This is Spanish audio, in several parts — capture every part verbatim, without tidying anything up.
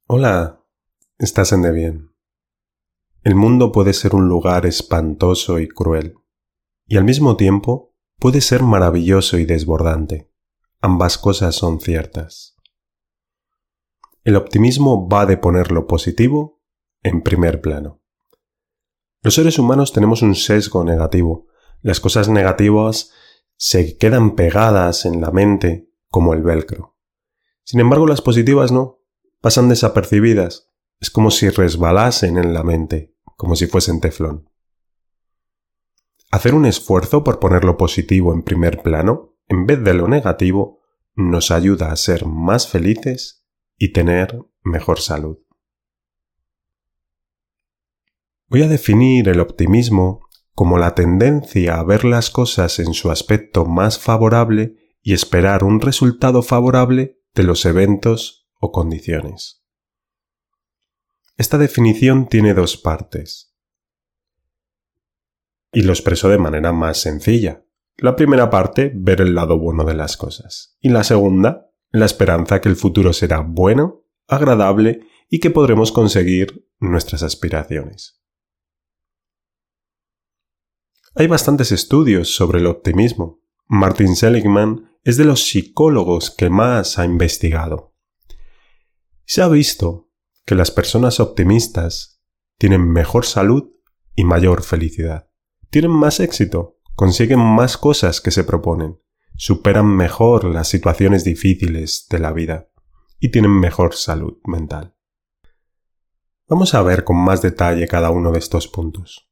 Hola, estás en de bien. El mundo puede ser un lugar espantoso y cruel, y al mismo tiempo puede ser maravilloso y desbordante. Ambas cosas son ciertas. El optimismo va de poner lo positivo en primer plano. Los seres humanos tenemos un sesgo negativo. Las cosas negativas se quedan pegadas en la mente como el velcro. Sin embargo, las positivas no. Pasan desapercibidas, es como si resbalasen en la mente, como si fuesen teflón. Hacer un esfuerzo por poner lo positivo en primer plano, en vez de lo negativo, nos ayuda a ser más felices y tener mejor salud. Voy a definir el optimismo como la tendencia a ver las cosas en su aspecto más favorable y esperar un resultado favorable de los eventos o condiciones. Esta definición tiene dos partes y lo expreso de manera más sencilla. La primera parte, ver el lado bueno de las cosas, y la segunda, la esperanza que el futuro será bueno, agradable y que podremos conseguir nuestras aspiraciones. Hay bastantes estudios sobre el optimismo. Martin Seligman es de los psicólogos que más ha investigado. Se ha visto que las personas optimistas tienen mejor salud y mayor felicidad. Tienen más éxito, consiguen más cosas que se proponen, superan mejor las situaciones difíciles de la vida y tienen mejor salud mental. Vamos a ver con más detalle cada uno de estos puntos.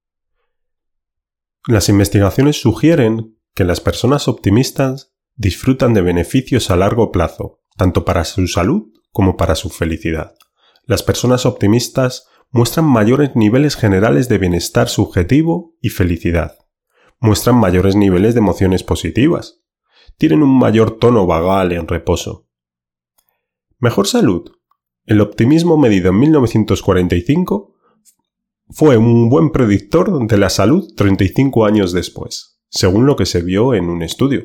Las investigaciones sugieren que las personas optimistas disfrutan de beneficios a largo plazo, tanto para su salud como para su felicidad. Las personas optimistas muestran mayores niveles generales de bienestar subjetivo y felicidad. Muestran mayores niveles de emociones positivas. Tienen un mayor tono vagal en reposo. Mejor salud. El optimismo medido en mil novecientos cuarenta y cinco fue un buen predictor de la salud treinta y cinco años después, según lo que se vio en un estudio.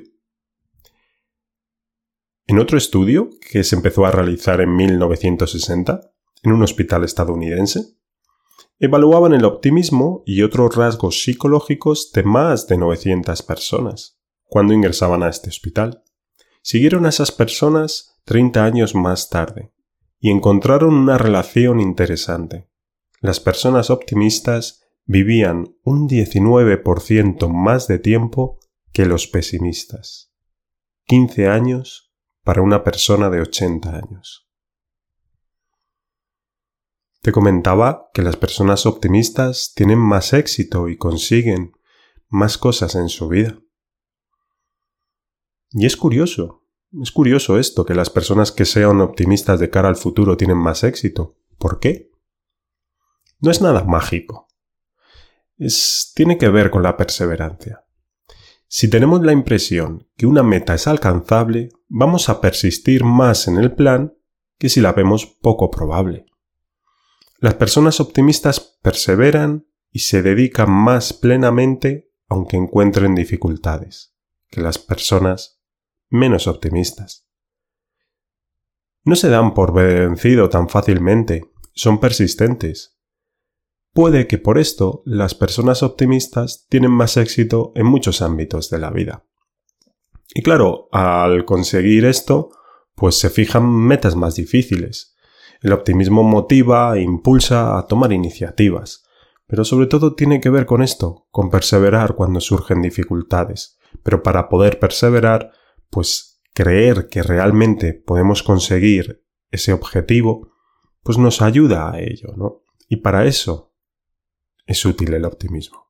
En otro estudio, que se empezó a realizar en mil novecientos sesenta, en un hospital estadounidense, evaluaban el optimismo y otros rasgos psicológicos de más de novecientas personas cuando ingresaban a este hospital. Siguieron a esas personas treinta años más tarde y encontraron una relación interesante. Las personas optimistas vivían un diecinueve por ciento más de tiempo que los pesimistas. quince años para una persona de ochenta años. Te comentaba que las personas optimistas tienen más éxito y consiguen más cosas en su vida. Y es curioso, es curioso esto, que las personas que sean optimistas de cara al futuro tienen más éxito. ¿Por qué? No es nada mágico. Es, tiene que ver con la perseverancia. Si tenemos la impresión que una meta es alcanzable, vamos a persistir más en el plan que si la vemos poco probable. Las personas optimistas perseveran y se dedican más plenamente aunque encuentren dificultades que las personas menos optimistas. No se dan por vencido tan fácilmente, son persistentes. Puede que por esto las personas optimistas tienen más éxito en muchos ámbitos de la vida. Y claro, al conseguir esto, pues se fijan metas más difíciles. El optimismo motiva e impulsa a tomar iniciativas, pero sobre todo tiene que ver con esto, con perseverar cuando surgen dificultades. Pero para poder perseverar, pues creer que realmente podemos conseguir ese objetivo, pues nos ayuda a ello, ¿no? Y para eso es útil el optimismo.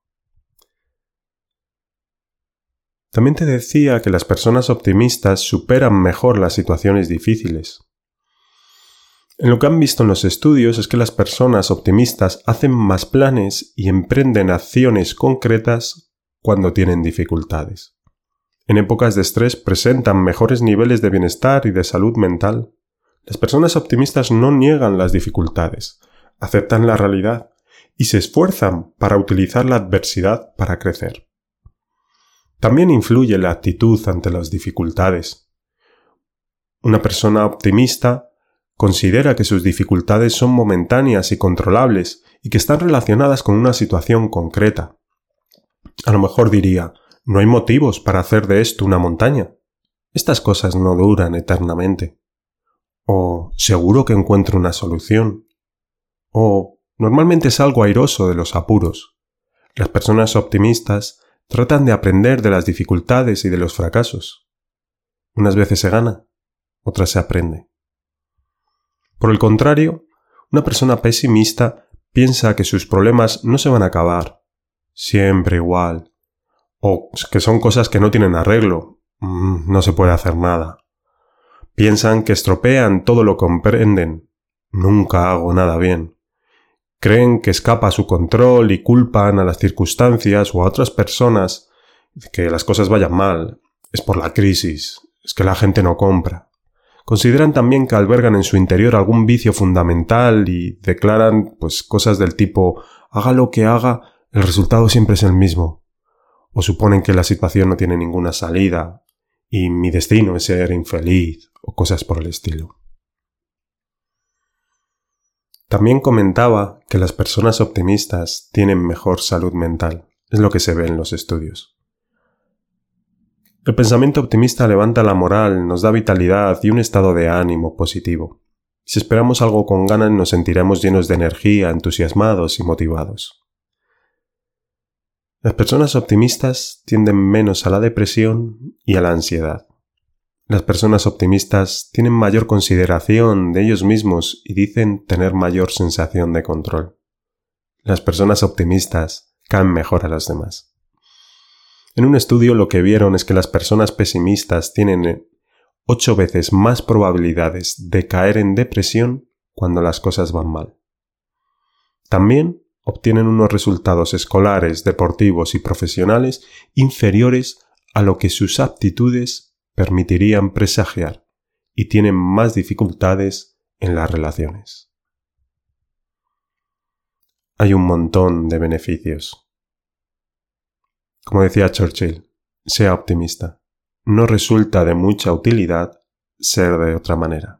También te decía que las personas optimistas superan mejor las situaciones difíciles. En lo que han visto en los estudios es que las personas optimistas hacen más planes y emprenden acciones concretas cuando tienen dificultades. En épocas de estrés presentan mejores niveles de bienestar y de salud mental. Las personas optimistas no niegan las dificultades, aceptan la realidad y se esfuerzan para utilizar la adversidad para crecer. También influye la actitud ante las dificultades. Una persona optimista Considera que sus dificultades son momentáneas y controlables y que están relacionadas con una situación concreta. A lo mejor diría, no hay motivos para hacer de esto una montaña. Estas cosas no duran eternamente. O seguro que encuentro una solución. O normalmente es algo airoso de los apuros. Las personas optimistas tratan de aprender de las dificultades y de los fracasos. Unas veces se gana, otras se aprende. Por el contrario, una persona pesimista piensa que sus problemas no se van a acabar, siempre igual, o que son cosas que no tienen arreglo, no se puede hacer nada. Piensan que estropean todo lo que comprenden, nunca hago nada bien. Creen que escapa a su control y culpan a las circunstancias o a otras personas que las cosas vayan mal. Es por la crisis, es que la gente no compra. Consideran también que albergan en su interior algún vicio fundamental y declaran pues cosas del tipo haga lo que haga, el resultado siempre es el mismo. O suponen que la situación no tiene ninguna salida y mi destino es ser infeliz o cosas por el estilo. También comentaba que las personas optimistas tienen mejor salud mental, es lo que se ve en los estudios. El pensamiento optimista levanta la moral, nos da vitalidad y un estado de ánimo positivo. Si esperamos algo con ganas nos sentiremos llenos de energía, entusiasmados y motivados. Las personas optimistas tienden menos a la depresión y a la ansiedad. Las personas optimistas tienen mayor consideración de ellos mismos y dicen tener mayor sensación de control. Las personas optimistas caen mejor a los demás. En un estudio lo que vieron es que las personas pesimistas tienen ocho veces más probabilidades de caer en depresión cuando las cosas van mal. También obtienen unos resultados escolares, deportivos y profesionales inferiores a lo que sus aptitudes permitirían presagiar y tienen más dificultades en las relaciones. Hay un montón de beneficios. Como decía Churchill, sea optimista. No resulta de mucha utilidad ser de otra manera.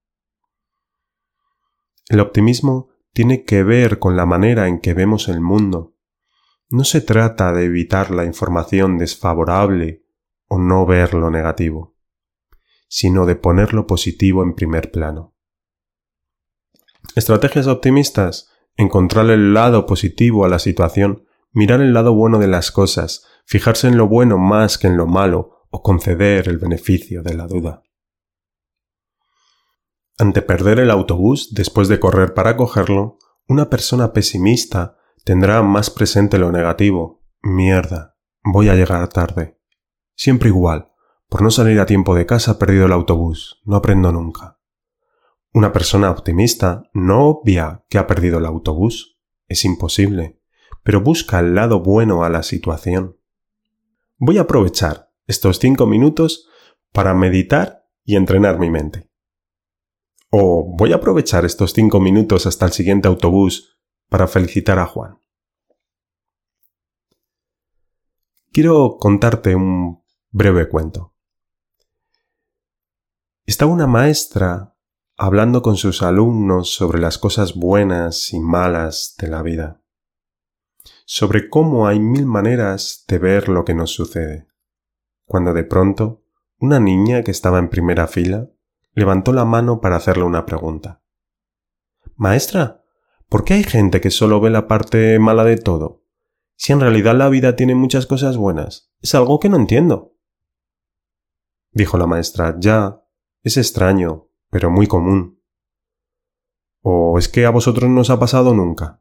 El optimismo tiene que ver con la manera en que vemos el mundo. No se trata de evitar la información desfavorable o no ver lo negativo, sino de poner lo positivo en primer plano. Estrategias optimistas: encontrar el lado positivo a la situación, mirar el lado bueno de las cosas, fijarse en lo bueno más que en lo malo o conceder el beneficio de la duda. Ante perder el autobús después de correr para cogerlo, una persona pesimista tendrá más presente lo negativo. Mierda, voy a llegar tarde. Siempre igual, por no salir a tiempo de casa he perdido el autobús, no aprendo nunca. Una persona optimista no obvia que ha perdido el autobús, es imposible, pero busca el lado bueno a la situación. Voy a aprovechar estos cinco minutos para meditar y entrenar mi mente. O voy a aprovechar estos cinco minutos hasta el siguiente autobús para felicitar a Juan. Quiero contarte un breve cuento. Estaba una maestra hablando con sus alumnos sobre las cosas buenas y malas de la vida, sobre cómo hay mil maneras de ver lo que nos sucede, cuando de pronto una niña que estaba en primera fila levantó la mano para hacerle una pregunta. «Maestra, ¿por qué hay gente que solo ve la parte mala de todo? Si en realidad la vida tiene muchas cosas buenas, es algo que no entiendo». Dijo la maestra: «Ya, es extraño, pero muy común». «¿O es que a vosotros no os ha pasado nunca?»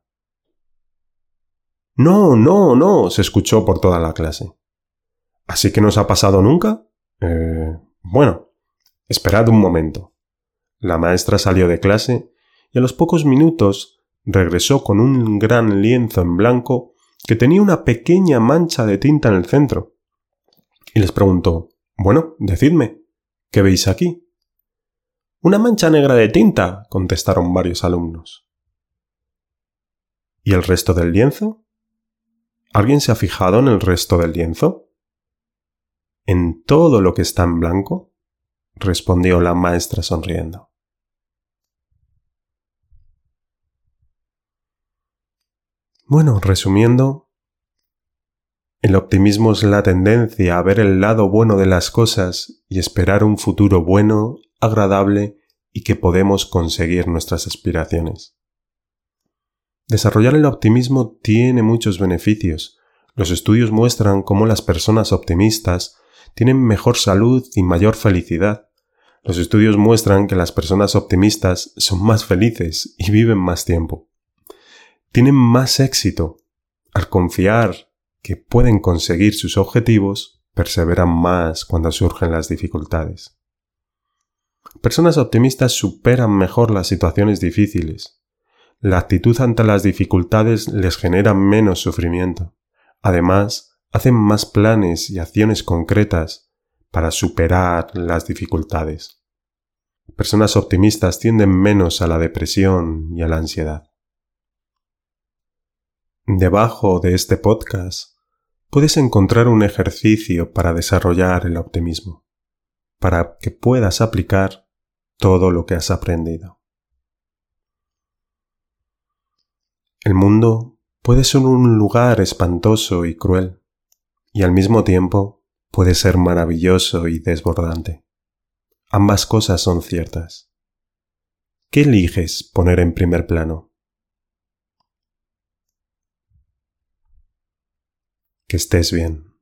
«No, no, no», se escuchó por toda la clase. «¿Así que no os ha pasado nunca?» Eh, bueno, esperad un momento. La maestra salió de clase y a los pocos minutos regresó con un gran lienzo en blanco que tenía una pequeña mancha de tinta en el centro. Y les preguntó: «Bueno, decidme, ¿qué veis aquí?» «Una mancha negra de tinta», contestaron varios alumnos. ¿Y el resto del lienzo? ¿Alguien se ha fijado en el resto del lienzo? «¿En todo lo que está en blanco?», respondió la maestra sonriendo. Bueno, resumiendo, el optimismo es la tendencia a ver el lado bueno de las cosas y esperar un futuro bueno, agradable y que podemos conseguir nuestras aspiraciones. Desarrollar el optimismo tiene muchos beneficios. Los estudios muestran cómo las personas optimistas tienen mejor salud y mayor felicidad. Los estudios muestran que las personas optimistas son más felices y viven más tiempo. Tienen más éxito. Al confiar que pueden conseguir sus objetivos, perseveran más cuando surgen las dificultades. Personas optimistas superan mejor las situaciones difíciles. La actitud ante las dificultades les genera menos sufrimiento. Además, hacen más planes y acciones concretas para superar las dificultades. Personas optimistas tienden menos a la depresión y a la ansiedad. Debajo de este podcast puedes encontrar un ejercicio para desarrollar el optimismo, para que puedas aplicar todo lo que has aprendido. El mundo puede ser un lugar espantoso y cruel, y al mismo tiempo puede ser maravilloso y desbordante. Ambas cosas son ciertas. ¿Qué eliges poner en primer plano? Que estés bien.